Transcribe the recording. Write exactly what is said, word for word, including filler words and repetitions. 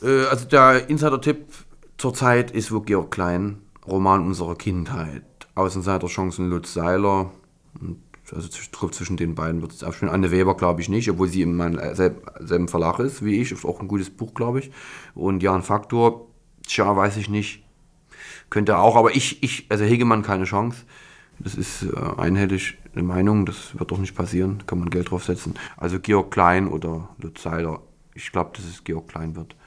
Äh, also der Insider-Tipp zurzeit ist wohl Georg Klein, Roman unserer Kindheit. Außenseiterchancen Lutz Seiler. Und also zwischen den beiden wird es abspielen. Anne Weber glaube ich nicht, obwohl sie in meinem selben Verlag ist wie ich. Ist auch ein gutes Buch, glaube ich. Und Jan Faktor, tja, weiß ich nicht. Könnte auch, aber ich, ich also Hegemann keine Chance. Das ist äh, einhellig eine Meinung, das wird doch nicht passieren. Kann man Geld draufsetzen. Also Georg Klein oder Lutz Seiler. Ich glaube, dass es Georg Klein wird.